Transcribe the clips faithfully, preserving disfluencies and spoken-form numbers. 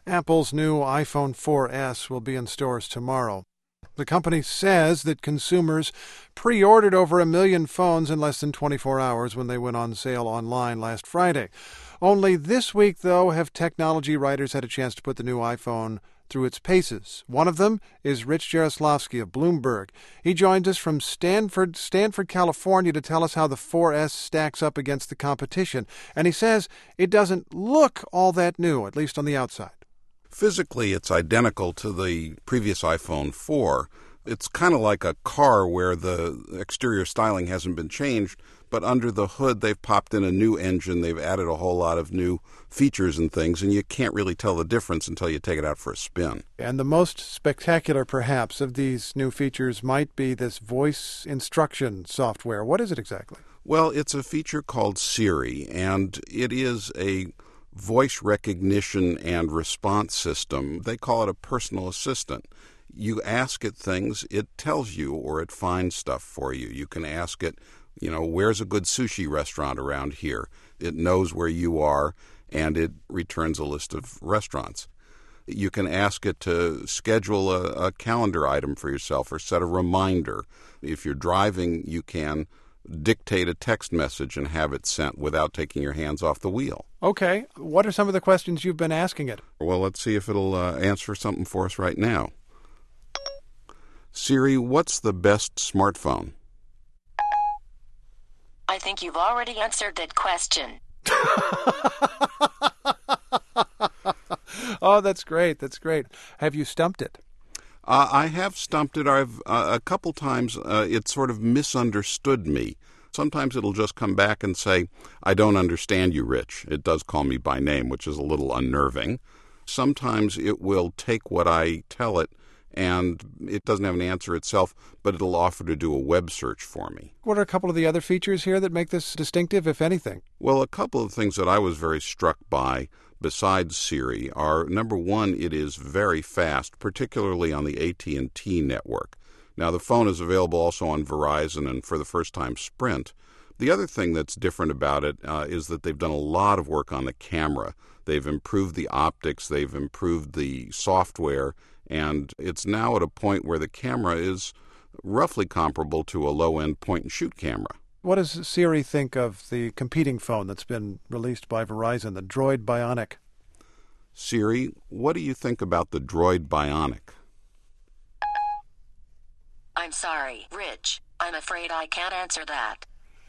Apple's new iPhone four S will be in stores tomorrow. The company says that consumers pre-ordered over a million phones in less than twenty-four hours when they went on sale online last Friday. Only this week, though, have technology writers had a chance to put the new iPhone through its paces. One of them is Rich Jaroslavsky of Bloomberg. He joins us from Stanford, Stanford, California, to tell us how the four S stacks up against the competition. And he says it doesn't look all that new, at least on the outside. Physically, it's identical to the previous iPhone four. It's kind of like a car where the exterior styling hasn't been changed, but under the hood they've popped in a new engine. They've added a whole lot of new features and things, and you can't really tell the difference until you take it out for a spin. And the most spectacular, perhaps, of these new features might be this voice instruction software. What is it exactly? Well, it's a feature called Siri, and it is a voice recognition and response system. They call it a personal assistant. You ask it things, it tells you, or it finds stuff for you. You can ask it, you know, where's a good sushi restaurant around here? It knows where you are, and it returns a list of restaurants. You can ask it to schedule a, a calendar item for yourself or set a reminder. If you're driving, you can dictate a text message and have it sent without taking your hands off the wheel. Okay. What are some of the questions you've been asking it? Well, let's see if it'll uh, answer something for us right now. Siri, what's the best smartphone? I think you've already answered that question. Oh, that's great. That's great. Have you stumped it? Uh, I have stumped it. I've uh, a couple times uh, it sort of misunderstood me. Sometimes it'll just come back and say, I don't understand you, Rich. It does call me by name, which is a little unnerving. Sometimes it will take what I tell it, and it doesn't have an answer itself, but it'll offer to do a web search for me. What are a couple of the other features here that make this distinctive, if anything? Well, a couple of things that I was very struck by besides Siri are, number one, it is very fast, particularly on the A T and T network. Now, the phone is available also on Verizon and, for the first time, Sprint. The other thing that's different about it uh, is that they've done a lot of work on the camera. They've improved the optics, they've improved the software, and it's now at a point where the camera is roughly comparable to a low-end point-and-shoot camera. What does Siri think of the competing phone that's been released by Verizon, the Droid Bionic? Siri, what do you think about the Droid Bionic? I'm sorry, Rich. I'm afraid I can't answer that.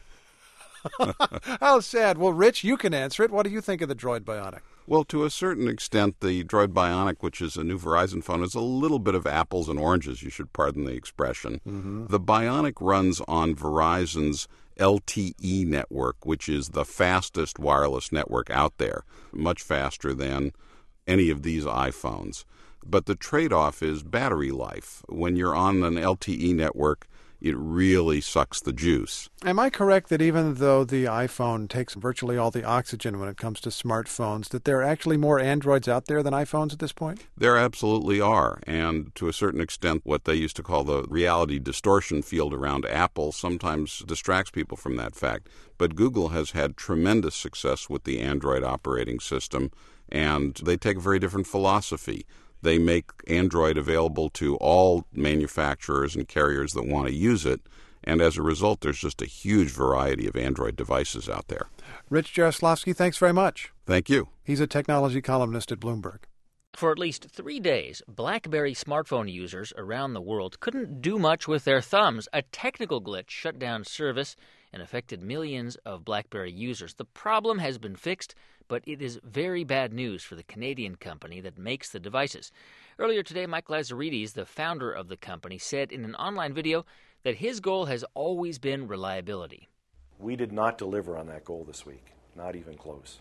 How sad. Well, Rich, you can answer it. What do you think of the Droid Bionic? Well, to a certain extent, the Droid Bionic, which is a new Verizon phone, is a little bit of apples and oranges, you should pardon the expression. Mm-hmm. The Bionic runs on Verizon's L T E network, which is the fastest wireless network out there, much faster than any of these iPhones. But the trade-off is battery life. When you're on an L T E network, it really sucks the juice. Am I correct that even though the iPhone takes virtually all the oxygen when it comes to smartphones, that there are actually more Androids out there than iPhones at this point? There absolutely are. And to a certain extent, what they used to call the reality distortion field around Apple sometimes distracts people from that fact. But Google has had tremendous success with the Android operating system, and they take a very different philosophy. They make Android available to all manufacturers and carriers that want to use it, and as a result, there's just a huge variety of Android devices out there. Rich Jaroslavsky, thanks very much. Thank you. He's a technology columnist at Bloomberg. For at least three days, BlackBerry smartphone users around the world couldn't do much with their thumbs. A technical glitch shut down service and affected millions of BlackBerry users. The problem has been fixed, but it is very bad news for the Canadian company that makes the devices. Earlier today, Mike Lazaridis, the founder of the company, said in an online video that his goal has always been reliability. We did not deliver on that goal this week, not even close.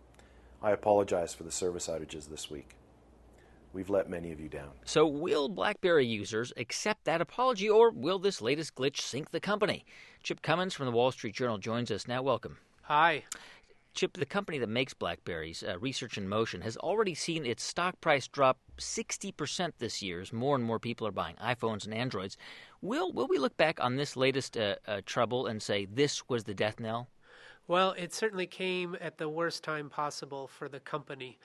I apologize for the service outages this week. We've let many of you down. So will BlackBerry users accept that apology, or will this latest glitch sink the company? Chip Cummins from the Wall Street Journal joins us now. Welcome. Hi. Chip, the company that makes BlackBerries, uh, Research in Motion, has already seen its stock price drop sixty percent this year as more and more people are buying iPhones and Androids. Will will we look back on this latest uh, uh, trouble and say this was the death knell? Well, it certainly came at the worst time possible for the company.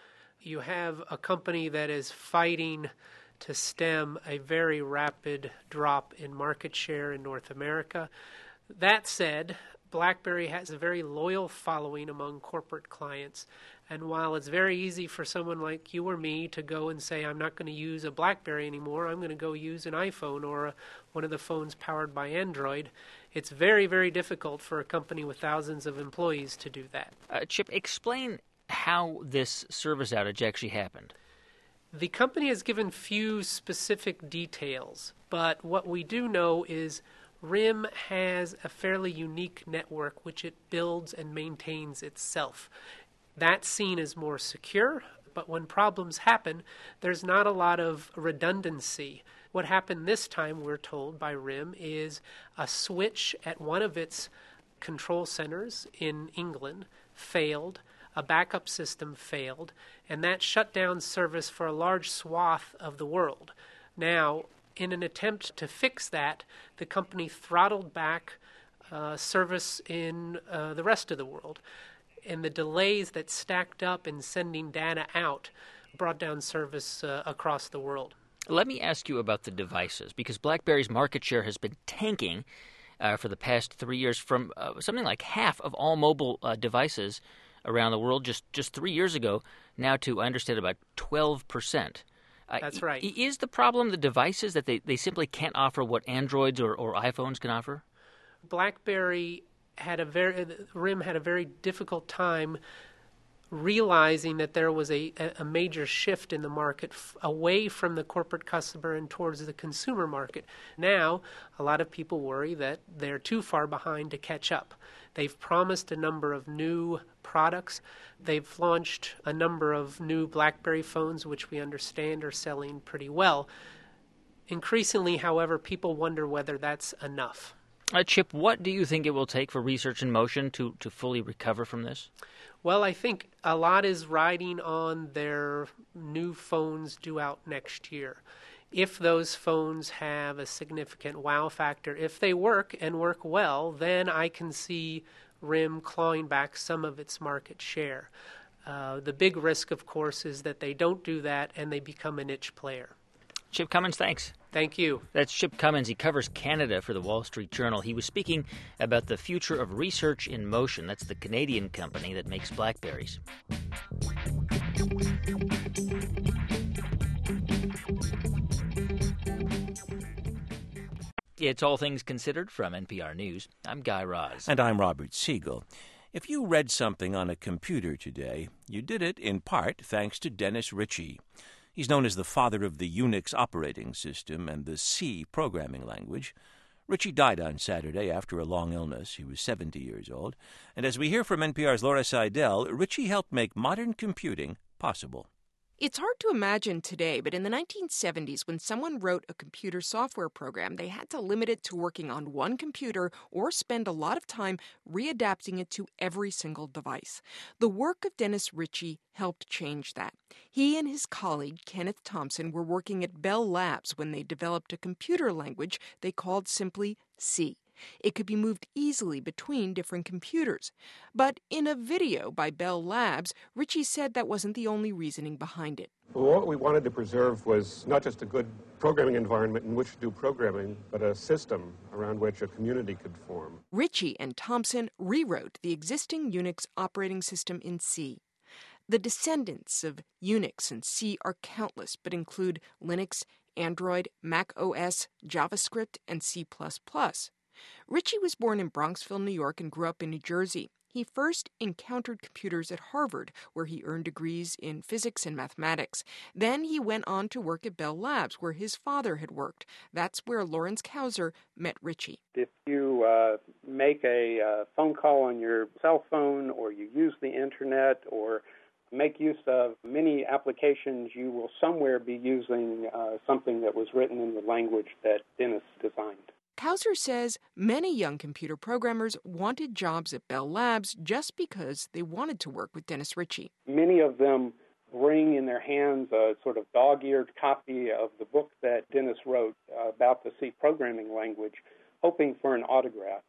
You have a company that is fighting to stem a very rapid drop in market share in North America. That said, BlackBerry has a very loyal following among corporate clients. And while it's very easy for someone like you or me to go and say, I'm not going to use a BlackBerry anymore, I'm going to go use an iPhone or a, one of the phones powered by Android, it's very, very difficult for a company with thousands of employees to do that. Uh, Chip, explain how this service outage actually happened. The company has given few specific details, but what we do know is R I M has a fairly unique network which it builds and maintains itself. That's seen as more secure, but when problems happen, there's not a lot of redundancy. What happened this time, we're told by R I M, is a switch at one of its control centers in England failed, a backup system failed, and that shut down service for a large swath of the world. Now, in an attempt to fix that, the company throttled back uh, service in uh, the rest of the world. And the delays that stacked up in sending data out brought down service uh, across the world. Let me ask you about the devices, because BlackBerry's market share has been tanking uh, for the past three years from uh, something like half of all mobile uh, devices around the world just, just three years ago, now to, I understand, about twelve percent. Uh, That's right. Is the problem the devices, that they, they simply can't offer what Androids or, or iPhones can offer? BlackBerry had a very, R I M had a very difficult time realizing that there was a, a major shift in the market f- away from the corporate customer and towards the consumer market. Now, a lot of people worry that they're too far behind to catch up. They've promised a number of new products. They've launched a number of new BlackBerry phones, which we understand are selling pretty well. Increasingly, however, people wonder whether that's enough. Uh, Chip, what do you think it will take for Research in Motion to, to fully recover from this? Well, I think a lot is riding on their new phones due out next year. If those phones have a significant wow factor, if they work and work well, then I can see R I M clawing back some of its market share. Uh, the big risk, of course, is that they don't do that and they become a niche player. Chip Cummins, thanks. Thank you. That's Chip Cummins. He covers Canada for the Wall Street Journal. He was speaking about the future of Research in Motion. That's the Canadian company that makes BlackBerries. It's All Things Considered from N P R News. I'm Guy Raz. And I'm Robert Siegel. If you read something on a computer today, you did it in part thanks to Dennis Ritchie. He's known as the father of the Unix operating system and the C programming language. Ritchie died on Saturday after a long illness. He was seventy years old. And as we hear from N P R's Laura Seidel, Ritchie helped make modern computing possible. It's hard to imagine today, but in the nineteen seventies, when someone wrote a computer software program, they had to limit it to working on one computer or spend a lot of time readapting it to every single device. The work of Dennis Ritchie helped change that. He and his colleague, Kenneth Thompson, were working at Bell Labs when they developed a computer language they called simply C. It could be moved easily between different computers. But in a video by Bell Labs, Ritchie said that wasn't the only reasoning behind it. What we wanted to preserve was not just a good programming environment in which to do programming, but a system around which a community could form. Ritchie and Thompson rewrote the existing Unix operating system in C. The descendants of Unix and C are countless, but include Linux, Android, Mac O S, JavaScript, and C plus plus. Ritchie was born in Bronxville, New York, and grew up in New Jersey. He first encountered computers at Harvard, where he earned degrees in physics and mathematics. Then he went on to work at Bell Labs, where his father had worked. That's where Lawrence Kauser met Ritchie. If you uh, make a uh, phone call on your cell phone, or you use the Internet, or make use of many applications, you will somewhere be using uh, something that was written in the language that Dennis designed. Kauser says many young computer programmers wanted jobs at Bell Labs just because they wanted to work with Dennis Ritchie. Many of them bring in their hands a sort of dog-eared copy of the book that Dennis wrote uh, about the C programming language, hoping for an autograph.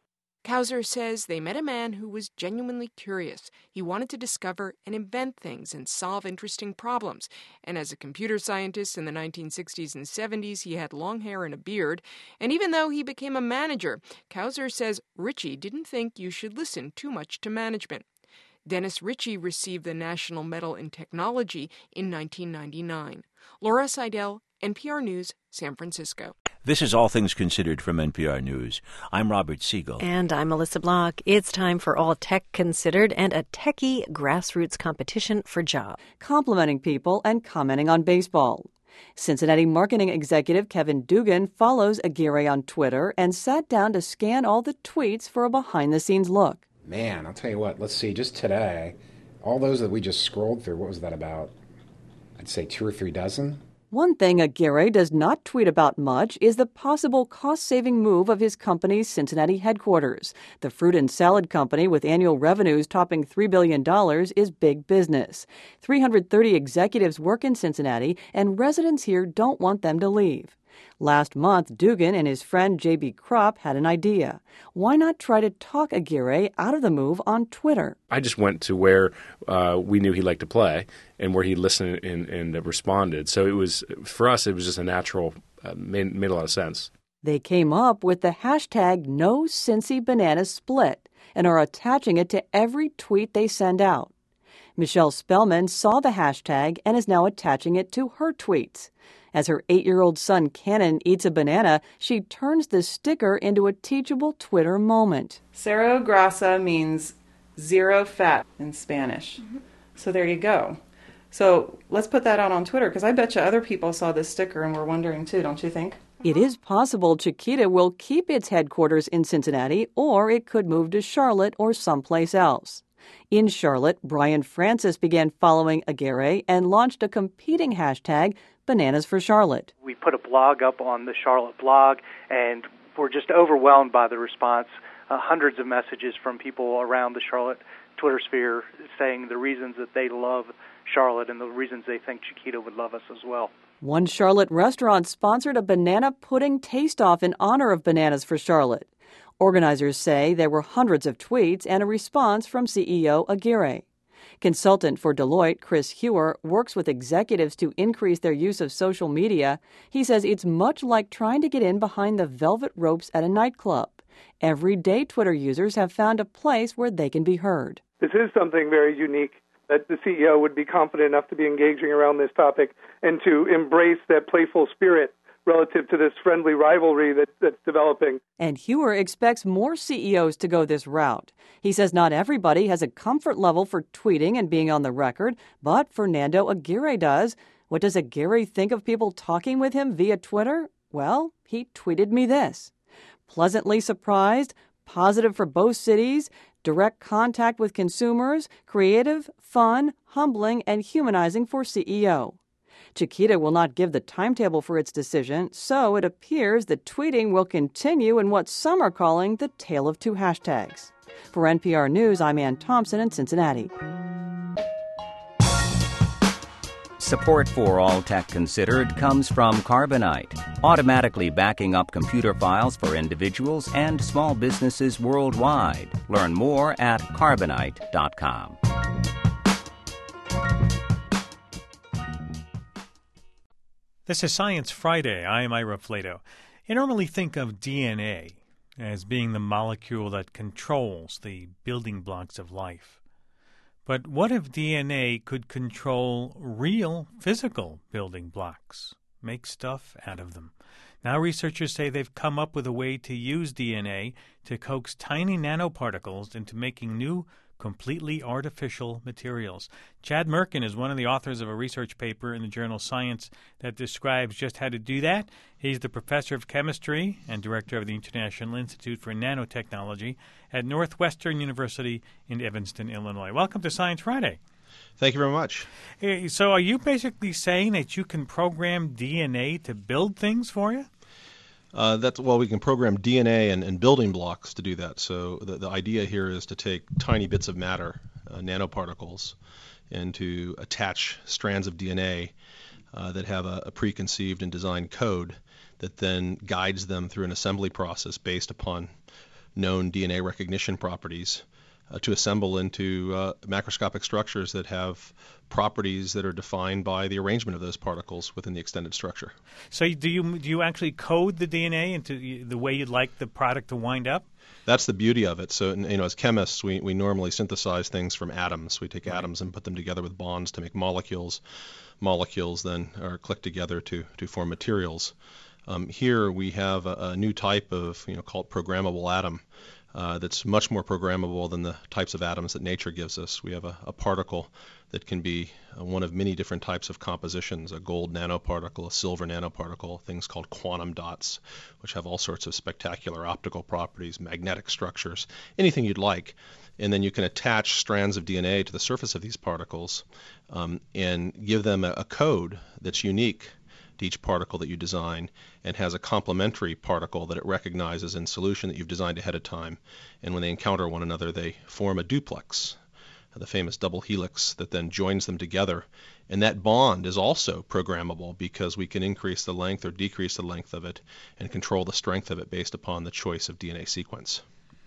Kauser says they met a man who was genuinely curious. He wanted to discover and invent things and solve interesting problems. And as a computer scientist in the nineteen sixties and seventies, he had long hair and a beard. And even though he became a manager, Kauser says Ritchie didn't think you should listen too much to management. Dennis Ritchie received the National Medal in Technology in nineteen ninety-nine. Laura Seidel, N P R News, San Francisco. This is All Things Considered from N P R News. I'm Robert Siegel. And I'm Melissa Block. It's time for All Tech Considered and a techie grassroots competition for jobs. Complimenting people and commenting on baseball. Cincinnati marketing executive Kevin Dugan follows Aguirre on Twitter and sat down to scan all the tweets for a behind-the-scenes look. Man, I'll tell you what, let's see, just today, all those that we just scrolled through, what was that about? I'd say two or three dozen. One thing Aguirre does not tweet about much is the possible cost-saving move of his company's Cincinnati headquarters. The fruit and salad company, with annual revenues topping three billion dollars, is big business. three hundred thirty executives work in Cincinnati, and residents here don't want them to leave. Last month, Dugan and his friend J B. Krupp had an idea. Why not try to talk Aguirre out of the move on Twitter? I just went to where uh, we knew he liked to play and where he listened and, and responded. So it was, for us, it was just a natural, uh, made, made a lot of sense. They came up with the hashtag NoCincyBananaSplit and are attaching it to every tweet they send out. Michelle Spellman saw the hashtag and is now attaching it to her tweets. As her eight-year-old son Cannon eats a banana, she turns the sticker into a teachable Twitter moment. Cero grasa means zero fat in Spanish. Mm-hmm. So there you go. So let's put that out on Twitter, because I bet you other people saw this sticker and were wondering too, don't you think? It is possible Chiquita will keep its headquarters in Cincinnati, or it could move to Charlotte or someplace else. In Charlotte, Brian Francis began following Aguirre and launched a competing hashtag, Bananas for Charlotte. We put a blog up on the Charlotte blog, and we're just overwhelmed by the response. Uh, hundreds of messages from people around the Charlotte Twitter sphere saying the reasons that they love Charlotte and the reasons they think Chiquita would love us as well. One Charlotte restaurant sponsored a banana pudding taste-off in honor of Bananas for Charlotte. Organizers say there were hundreds of tweets and a response from C E O Aguirre. Consultant for Deloitte, Chris Hewer, works with executives to increase their use of social media. He says it's much like trying to get in behind the velvet ropes at a nightclub. Everyday Twitter users have found a place where they can be heard. This is something very unique, that the C E O would be confident enough to be engaging around this topic and to embrace that playful spirit relative to this friendly rivalry that, that's developing. And Hewer expects more C E Os to go this route. He says not everybody has a comfort level for tweeting and being on the record, but Fernando Aguirre does. What does Aguirre think of people talking with him via Twitter? Well, he tweeted me this. Pleasantly surprised, positive for both cities, direct contact with consumers, creative, fun, humbling, and humanizing for C E O. Chiquita will not give the timetable for its decision, so it appears that tweeting will continue in what some are calling the tale of two hashtags. For N P R News, I'm Ann Thompson in Cincinnati. Support for All Tech Considered comes from Carbonite, automatically backing up computer files for individuals and small businesses worldwide. Learn more at carbonite dot com. This is Science Friday. I am Ira Flato. You normally think of D N A as being the molecule that controls the building blocks of life. But what if D N A could control real physical building blocks, make stuff out of them? Now researchers say they've come up with a way to use D N A to coax tiny nanoparticles into making new, completely artificial materials. Chad Merkin is one of the authors of a research paper in the journal Science that describes just how to do that. He's the professor of chemistry and director of the International Institute for Nanotechnology at Northwestern University in Evanston, Illinois. Welcome to Science Friday. Thank you very much. Hey, so are you basically saying that you can program D N A to build things for you? Uh, that's well, we can program D N A and, and building blocks to do that. So the, the idea here is to take tiny bits of matter, uh, nanoparticles, and to attach strands of D N A uh, that have a, a preconceived and designed code that then guides them through an assembly process based upon known D N A recognition properties uh, to assemble into uh, macroscopic structures that have properties that are defined by the arrangement of those particles within the extended structure. So do you do you actually code the D N A into the way you'd like the product to wind up? That's the beauty of it. So, you know, as chemists, we, we normally synthesize things from atoms. We take right. atoms and put them together with bonds to make molecules. Molecules then are clicked together to, to form materials. Um, here we have a, a new type of, you know, called programmable atom uh, that's much more programmable than the types of atoms that nature gives us. We have a, a particle that can be uh, one of many different types of compositions, a gold nanoparticle, a silver nanoparticle, things called quantum dots, which have all sorts of spectacular optical properties, magnetic structures, anything you'd like. And then you can attach strands of D N A to the surface of these particles um, and give them a, a code that's unique to each particle that you design and has a complementary particle that it recognizes in solution that you've designed ahead of time. And when they encounter one another, they form a duplex, the famous double helix that then joins them together. And that bond is also programmable because we can increase the length or decrease the length of it and control the strength of it based upon the choice of D N A sequence.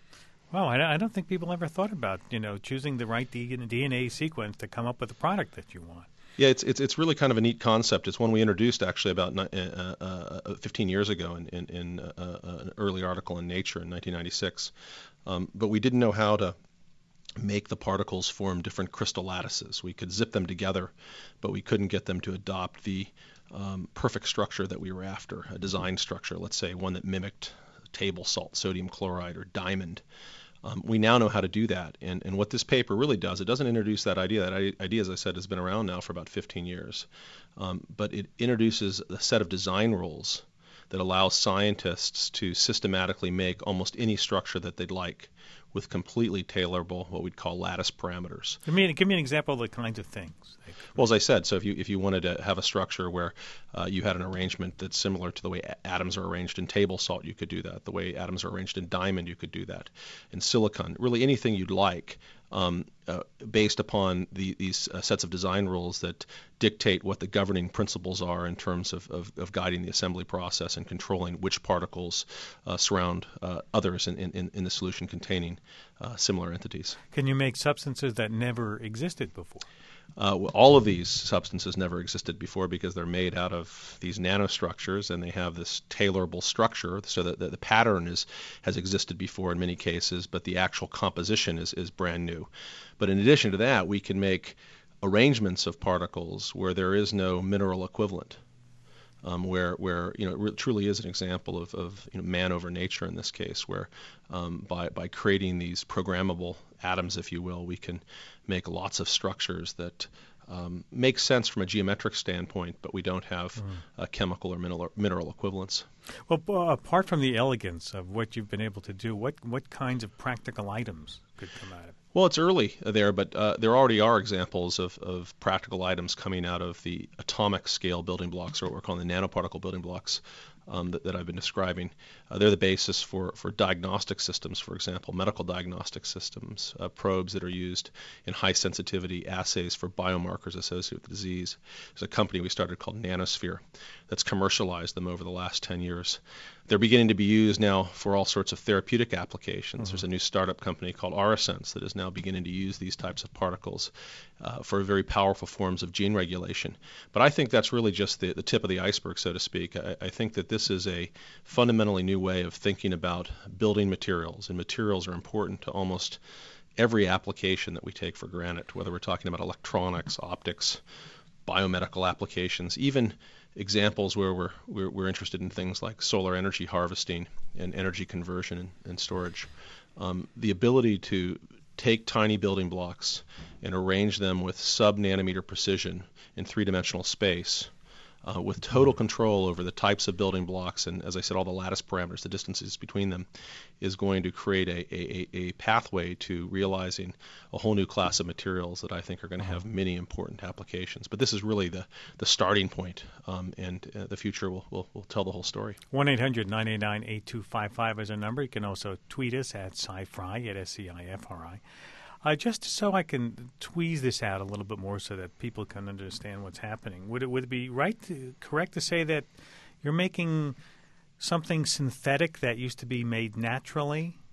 Wow, I don't think people ever thought about, you know, choosing the right D N A sequence to come up with the product that you want. Yeah, it's it's it's really kind of a neat concept. It's one we introduced actually about uh, uh, fifteen years ago in in, in uh, uh, an early article in Nature in nineteen ninety-six. Um, but we didn't know how to make the particles form different crystal lattices. We could zip them together, but we couldn't get them to adopt the um, perfect structure that we were after, a design structure, let's say one that mimicked table salt, sodium chloride, or diamond. Um, we now know how to do that, and, and what this paper really does, it doesn't introduce that idea. That idea, as I said, has been around now for about fifteen years, um, but it introduces a set of design rules that allows scientists to systematically make almost any structure that they'd like with completely tailorable, what we'd call lattice parameters. Give me, give me an example of the kinds of things. Well, as I said, so if you if you wanted to have a structure where uh, you had an arrangement that's similar to the way a- atoms are arranged in table salt, you could do that. The way atoms are arranged in diamond, you could do that. In silicon, really anything you'd like, um, uh, based upon the, these uh, sets of design rules that dictate what the governing principles are in terms of, of, of guiding the assembly process and controlling which particles uh, surround uh, others in, in, in the solution containing uh, similar entities. Can you make substances that never existed before? Uh, all of these substances never existed before because they're made out of these nanostructures and they have this tailorable structure so that the, the pattern is has existed before in many cases, but the actual composition is, is brand new. But in addition to that, we can make arrangements of particles where there is no mineral equivalent. Um, where, where you know, it re- truly is an example of, of you know, man over nature in this case, where um, by, by creating these programmable atoms, if you will, we can make lots of structures that um, make sense from a geometric standpoint, but we don't have mm. uh, chemical or mineral, mineral equivalents. Well, uh, apart from the elegance of what you've been able to do, what, what kinds of practical items could come out of it? Well, it's early there, but uh, there already are examples of, of practical items coming out of the atomic scale building blocks, or what we're calling the nanoparticle building blocks um, that, that I've been describing. Uh, they're the basis for, for diagnostic systems, for example, medical diagnostic systems, uh, probes that are used in high sensitivity assays for biomarkers associated with disease. There's a company we started called Nanosphere that's commercialized them over the last ten years. They're beginning to be used now for all sorts of therapeutic applications. Mm-hmm. There's a new startup company called Aurasense that is now beginning to use these types of particles uh, for very powerful forms of gene regulation. But I think that's really just the, the tip of the iceberg, so to speak. I, I think that this is a fundamentally new way of thinking about building materials, and materials are important to almost every application that we take for granted, whether we're talking about electronics, optics, biomedical applications, even examples where we're, we're we're interested in things like solar energy harvesting and energy conversion and, and storage. Um, the ability to take tiny building blocks and arrange them with sub-nanometer precision in three-dimensional space uh, with total control over the types of building blocks and, as I said, all the lattice parameters, the distances between them, is going to create a, a, a pathway to realizing a whole new class of materials that I think are going to have many important applications. But this is really the, the starting point, um, and uh, the future will, will, will tell the whole story. one eight hundred nine eight nine eight two five five is our number. You can also tweet us at SciFri, at S C I F R I. Uh, just so I can tweeze this out a little bit more so that people can understand what's happening, would it would it be right to, correct to say that you're making something synthetic that used to be made naturally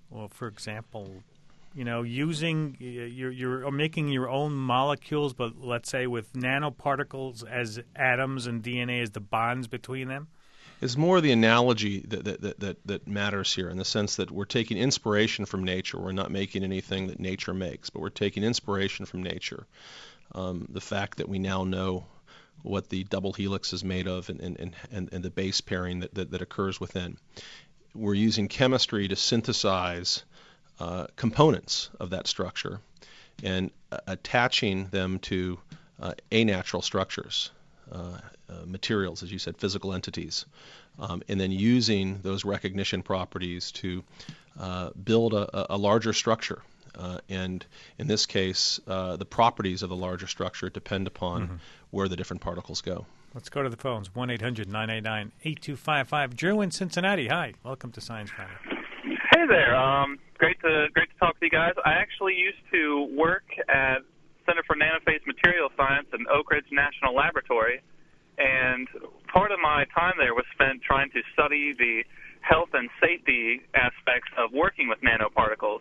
Well, for example, you know, using you're you're making your own molecules, but let's say with nanoparticles as atoms and D N A as the bonds between them. It's more the analogy that, that, that, that, that matters here, in the sense that we're taking inspiration from nature. We're not making anything that nature makes, but we're taking inspiration from nature. Um, the fact that we now know what the double helix is made of and, and, and, and the base pairing that, that, that occurs within. We're using chemistry to synthesize uh, components of that structure and uh, attaching them to uh, anatural structures. Uh, uh, materials, as you said, physical entities, um, and then using those recognition properties to uh, build a, a larger structure. Uh, and in this case, uh, the properties of the larger structure depend upon mm-hmm. where the different particles go. Let's go to the phones. one eight hundred nine eight nine eight two five five. Drew in Cincinnati. Hi. Welcome to Science Friday. Hey there. Um, great to great to talk to you guys. I actually used to work at Center for Nanophase Material Science in Oak Ridge National Laboratory, and part of my time there was spent trying to study the health and safety aspects of working with nanoparticles.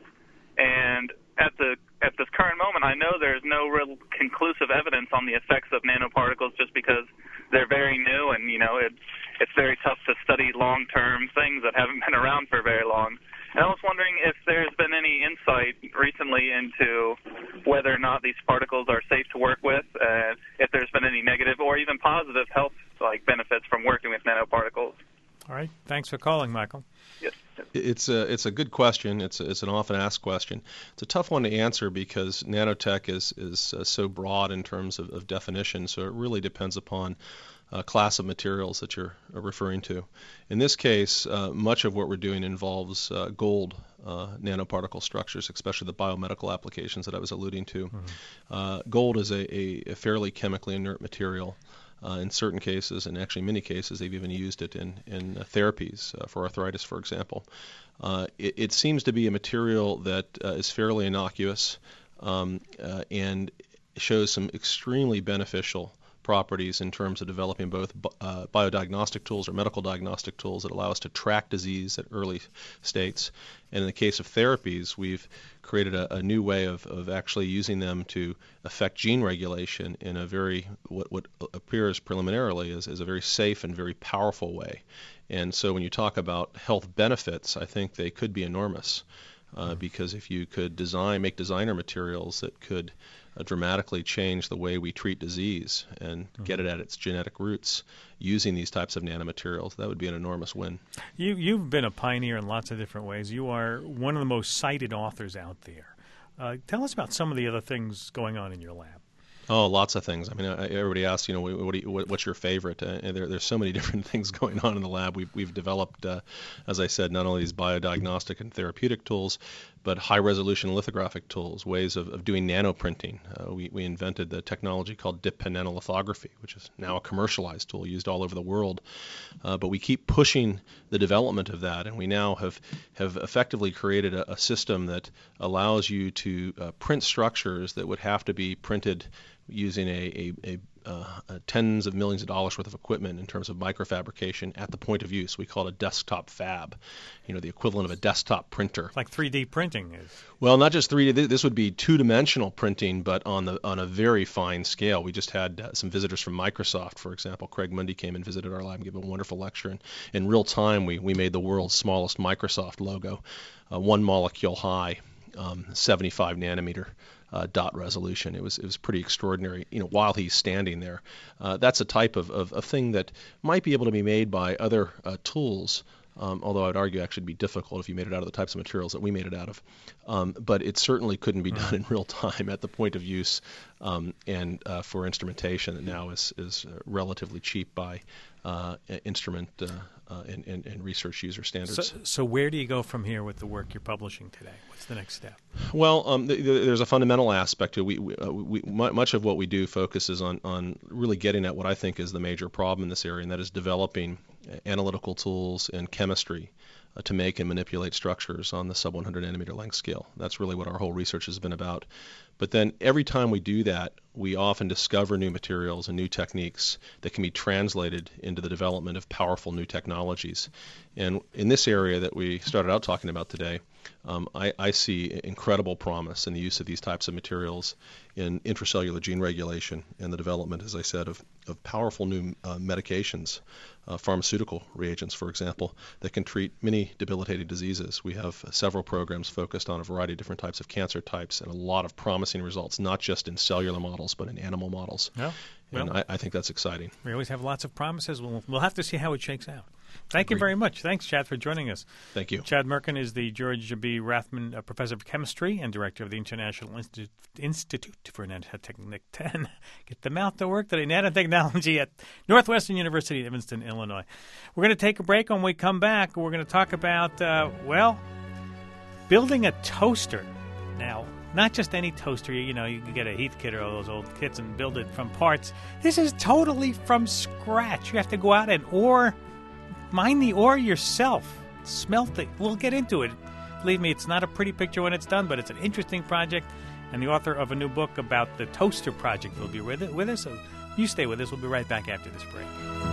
And at the at this current moment, I know there's no real conclusive evidence on the effects of nanoparticles, just because they're very new, and you know it, it's very tough to study long-term things that haven't been around for very long. And I was wondering if there's been any insight recently into whether or not these particles are safe to work with, uh, if there's been any negative or even positive health like benefits from working with nanoparticles. All right. Thanks for calling, Michael. Yes. It's a it's a good question. It's a, it's an often asked question. It's a tough one to answer because nanotech is is uh, so broad in terms of, of definition. So it really depends upon Uh, class of materials that you're uh, referring to. In this case, uh, much of what we're doing involves uh, gold uh, nanoparticle structures, especially the biomedical applications that I was alluding to. Mm-hmm. Uh, gold is a, a, a fairly chemically inert material. Uh, in certain cases, and actually many cases, they've even used it in, in uh, therapies uh, for arthritis, for example. Uh, it, it seems to be a material that uh, is fairly innocuous um, uh, and shows some extremely beneficial properties in terms of developing both uh, biodiagnostic tools or medical diagnostic tools that allow us to track disease at early states. And in the case of therapies, we've created a, a new way of, of actually using them to affect gene regulation in a very, what, what appears preliminarily as, as a very safe and very powerful way. And so when you talk about health benefits, I think they could be enormous. Uh, because if you could design, make designer materials that could uh, dramatically change the way we treat disease and mm-hmm. get it at its genetic roots using these types of nanomaterials, that would be an enormous win. You, you've been a pioneer in lots of different ways. You are one of the most cited authors out there. Uh, tell us about some of the other things going on in your lab. Oh, lots of things. I mean, everybody asks, you know, what do you, what, what's your favorite? Uh, there, there's so many different things going on in the lab. We've, we've developed, uh, as I said, not only these biodiagnostic and therapeutic tools, but high-resolution lithographic tools, ways of, of doing nanoprinting. Uh, we, we invented the technology called dip pen nanolithography, which is now a commercialized tool used all over the world. Uh, but we keep pushing the development of that, and we now have, have effectively created a, a system that allows you to uh, print structures that would have to be printed using a, a, a, uh, a tens of millions of dollars worth of equipment in terms of microfabrication at the point of use. We call it a desktop fab, you know, the equivalent of a desktop printer. Like three D printing is. Well, not just three D. This would be two-dimensional printing, but on the on a very fine scale. We just had uh, some visitors from Microsoft, for example. Craig Mundy came and visited our lab and gave a wonderful lecture. And in real time, we, we made the world's smallest Microsoft logo, uh, one molecule high, um, seventy-five nanometer. Uh, dot resolution. It was it was pretty extraordinary. You know, while he's standing there, uh, that's a type of, of, of thing that might be able to be made by other uh, tools. Um, although I'd argue actually it'd be difficult if you made it out of the types of materials that we made it out of. Um, but it certainly couldn't be done in real time at the point of use um, and uh, for instrumentation that now is is relatively cheap by uh, instrument uh, uh, and, and, and research user standards. So, so where do you go from here with the work you're publishing today? What's the next step? Well, um, th- th- there's a fundamental aspect to it. We, we, uh, we, much of what we do focuses on, on really getting at what I think is the major problem in this area, and that is developing analytical tools and chemistry uh, to make and manipulate structures on the sub one hundred nanometer length scale. That's really what our whole research has been about. But then every time we do that, we often discover new materials and new techniques that can be translated into the development of powerful new technologies. And in this area that we started out talking about today, um, I, I see incredible promise in the use of these types of materials in intracellular gene regulation and the development, as I said, of, of powerful new uh, medications, uh, pharmaceutical reagents, for example, that can treat many debilitating diseases. We have several programs focused on a variety of different types of cancer types and a lot of promising results, not just in cellular models, but in animal models. Yeah. And Well, I, I think that's exciting. We always have lots of promises. We'll, we'll have to see how it shakes out. Thank you Agreed. very much. Thanks, Chad, for joining us. Thank you. Chad Merkin is the George B. Rathman uh, Professor of Chemistry and Director of the International Insti- Institute for Nanotechnology. Get the mouth to work today. Nanotechnology at Northwestern University in Evanston, Illinois. We're going to take a break. When we come back, we're going to talk about, uh, well, building a toaster. Now, not just any toaster. You know, you can get a Heathkit or all those old kits and build it from parts. This is totally from scratch. You have to go out and ore, mine the ore yourself, smelt it. We'll get into it. Believe me, it's not a pretty picture when it's done, but it's an interesting project. And the author of a new book about the toaster project will be with, it, with us. So you stay with us. We'll be right back after this break.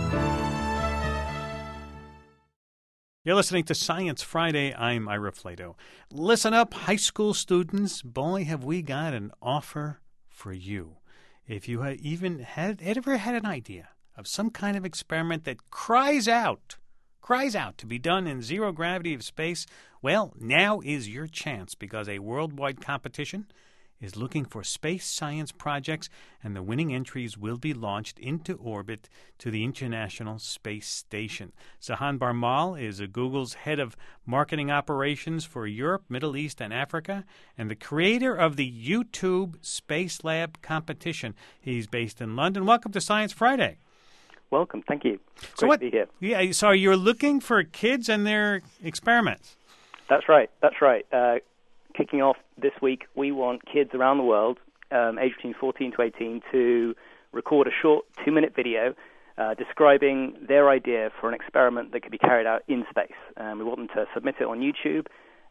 You're listening to Science Friday. I'm Ira Flato. Listen up, high school students. Boy, have we got an offer for you. If you had even had ever had an idea of some kind of experiment that cries out, cries out to be done in zero gravity of space, well, now is your chance because a worldwide competition is looking for space science projects, and the winning entries will be launched into orbit to the International Space Station. Zahan Barmal is Google's head of marketing operations for Europe, Middle East, and Africa, and the creator of the YouTube Space Lab competition. He's based in London. Welcome to Science Friday. Welcome. Thank you. Great So what, to be here. Yeah, so you're looking for kids and their experiments. That's right. That's right. Uh, kicking off this week, we want kids around the world, um, aged between fourteen to eighteen, to record a short two-minute video uh, describing their idea for an experiment that could be carried out in space. Um, we want them to submit it on YouTube,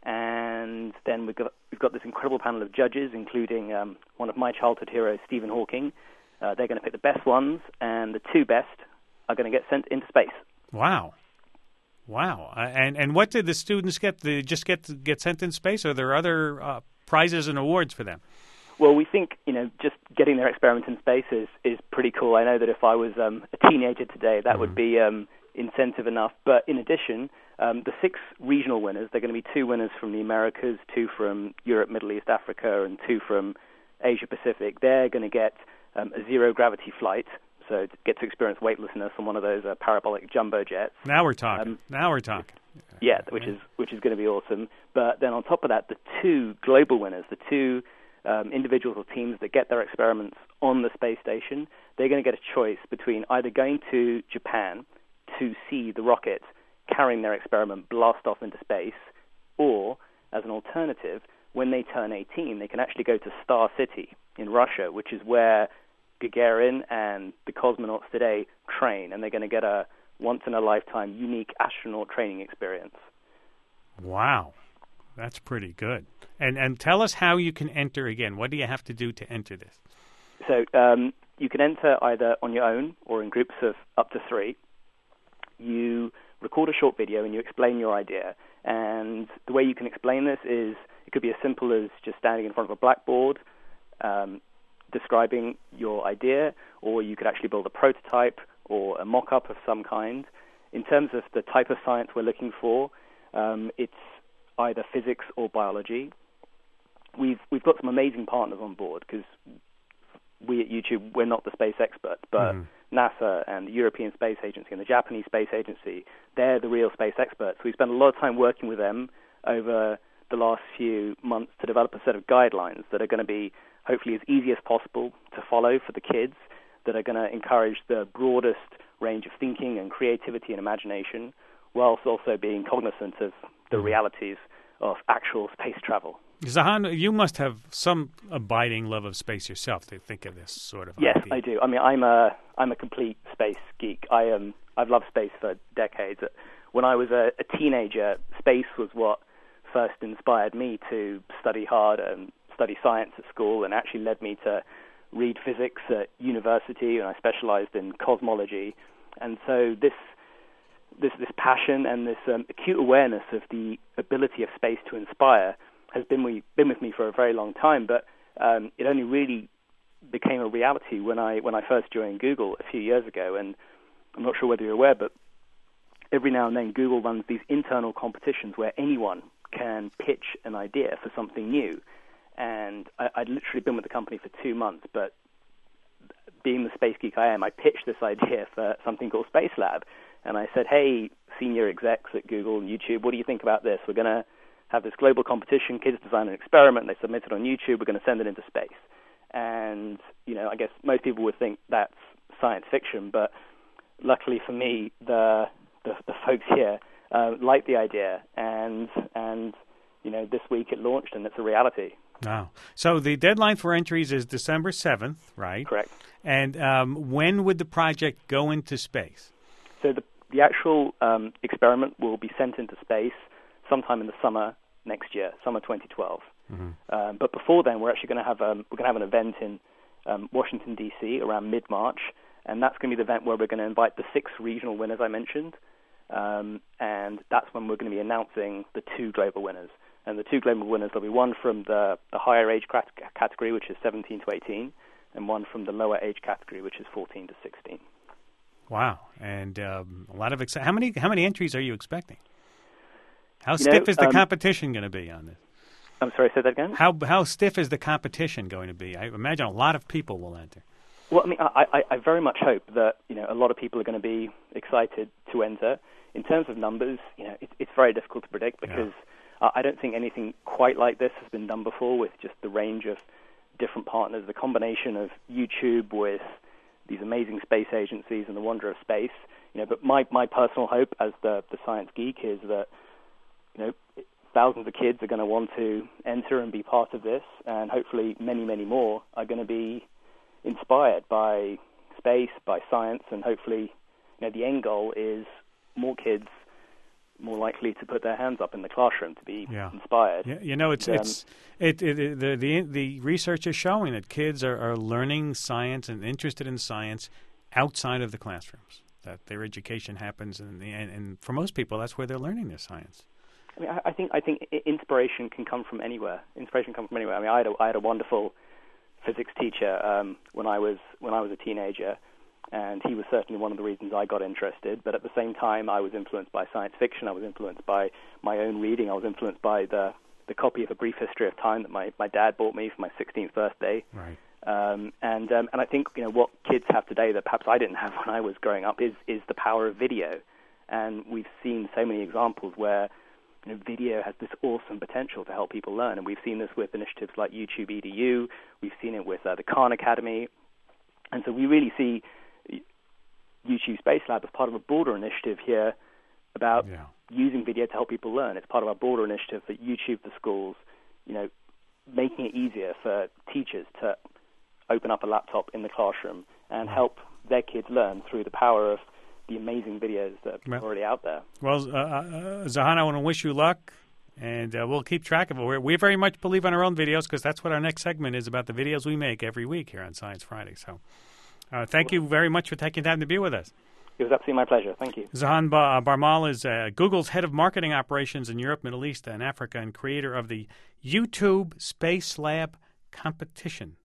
and then we've got, we've got this incredible panel of judges, including um, one of my childhood heroes, Stephen Hawking. Uh, they're going to pick the best ones, and the two best are going to get sent into space. Wow. Wow. Uh, and and what did the students get? Did they just get get sent in space, or are there other uh, prizes and awards for them? Well, we think, you know, just getting their experiment in space is, is pretty cool. I know that if I was um, a teenager today, that mm-hmm. would be um, incentive enough. But in addition, um, the six regional winners, they're going to be two winners from the Americas, two from Europe, Middle East, Africa, and two from Asia Pacific. They're going to get um, a zero-gravity flight, so to get to experience weightlessness on one of those uh, parabolic jumbo jets. Now we're talking. Um, now we're talking. Yeah, which is which is going to be awesome. But then on top of that, the two global winners, the two um, individuals or teams that get their experiments on the space station, they're going to get a choice between either going to Japan to see the rocket carrying their experiment blast off into space, or, as an alternative, when they turn eighteen, they can actually go to Star City in Russia, which is where Gagarin and the cosmonauts today train, and they're going to get a once-in-a-lifetime unique astronaut training experience. Wow. That's pretty good. And and tell us how you can enter again. What do you have to do to enter this? So um, you can enter either on your own or in groups of up to three. You record a short video and you explain your idea. And the way you can explain this is it could be as simple as just standing in front of a blackboard, um, describing your idea, or you could actually build a prototype or a mock-up of some kind. In terms of the type of science we're looking for, um, it's either physics or biology. We've we've got some amazing partners on board because we at YouTube, we're not the space experts, but mm. NASA and the European Space Agency and the Japanese Space Agency, they're the real space experts. We spent a lot of time working with them over the last few months to develop a set of guidelines that are going to be hopefully as easy as possible to follow for the kids, that are going to encourage the broadest range of thinking and creativity and imagination, whilst also being cognizant of the realities of actual space travel. Zahan, you must have some abiding love of space yourself to think of this sort of Yes, idea. I do. I mean, I'm a I'm a complete space geek. I um I've loved space for decades. When I was a, a teenager, space was what first inspired me to study hard and study science at school, and actually led me to read physics at university, and I specialized in cosmology. And so this this this passion and this um, acute awareness of the ability of space to inspire has been we, been with me for a very long time. But um, it only really became a reality when I when I first joined Google a few years ago. And I'm not sure whether you're aware, but every now and then Google runs these internal competitions where anyone can pitch an idea for something new. And I, I'd literally been with the company for two months, but being the space geek I am, I pitched this idea for something called Space Lab. And I said, hey, senior execs at Google and YouTube, what do you think about this? We're going to have this global competition. Kids design an experiment. They submit it on YouTube. We're going to send it into space. And, you know, I guess most people would think that's science fiction, but luckily for me, the the, the folks here uh, liked the idea. And, and, you know, this week it launched, and it's a reality. Wow. So the deadline for entries is December seventh, right? Correct. And um, when would the project go into space? So the the actual um, experiment will be sent into space sometime in the summer next year, summer twenty twelve. Mm-hmm. Um, but before then, we're actually going to have um, we're going to have an event in um, Washington D C around mid March, and that's going to be the event where we're going to invite the six regional winners I mentioned, um, and that's when we're going to be announcing the two global winners. And the two global winners will be one from the, the higher age cat- category, which is seventeen to eighteen, and one from the lower age category, which is fourteen to sixteen. Wow, and um, a lot of exci- how many how many entries are you expecting? How you stiff know, is the um, competition going to be on this? I'm sorry, say that again? How how stiff is the competition going to be? I imagine a lot of people will enter. Well, I mean, I, I, I very much hope that, you know, a lot of people are going to be excited to enter. In terms of numbers, you know, it, it's very difficult to predict because yeah. uh, I don't think anything quite like this has been done before with just the range of different partners, the combination of YouTube with these amazing space agencies and the wonder of space. You know, but my, my personal hope as the, the science geek is that, you know, thousands of kids are going to want to enter and be part of this, and hopefully many, many more are going to be inspired by space, by science, and hopefully, you know, the end goal is more kids more likely to put their hands up in the classroom to be yeah. inspired. Yeah, you know, it's um, it's it, it, it the the the research is showing that kids are, are learning science and interested in science outside of the classrooms. That their education happens, and and, and for most people, that's where they're learning their science. I mean, I think I think inspiration can come from anywhere. Inspiration can come from anywhere. I mean, I had a, I had a wonderful physics teacher um, when I was when I was a teenager, and he was certainly one of the reasons I got interested. But at the same time, I was influenced by science fiction. I was influenced by my own reading. I was influenced by the the copy of A Brief History of Time that my, my dad bought me for my sixteenth birthday. Right. Um, and um, and I think, you know, what kids have today that perhaps I didn't have when I was growing up is is the power of video. And we've seen so many examples where, you know, video has this awesome potential to help people learn, and we've seen this with initiatives like YouTube E D U. We've seen it with uh, the Khan Academy, and so we really see YouTube Space Lab as part of a broader initiative here about yeah. using video to help people learn. It's part of our broader initiative for YouTube for schools, you know, making it easier for teachers to open up a laptop in the classroom and right. help their kids learn through the power of the amazing videos that are well, already out there. Well, uh, uh, Zahan, I want to wish you luck, and uh, we'll keep track of it. We're, we very much believe in our own videos because that's what our next segment is about, the videos we make every week here on Science Friday. So uh, thank you very much for taking time to be with us. It was absolutely my pleasure. Thank you. Zahan ba- Barmal is uh, Google's head of marketing operations in Europe, Middle East, and Africa, and creator of the YouTube Space Lab competition.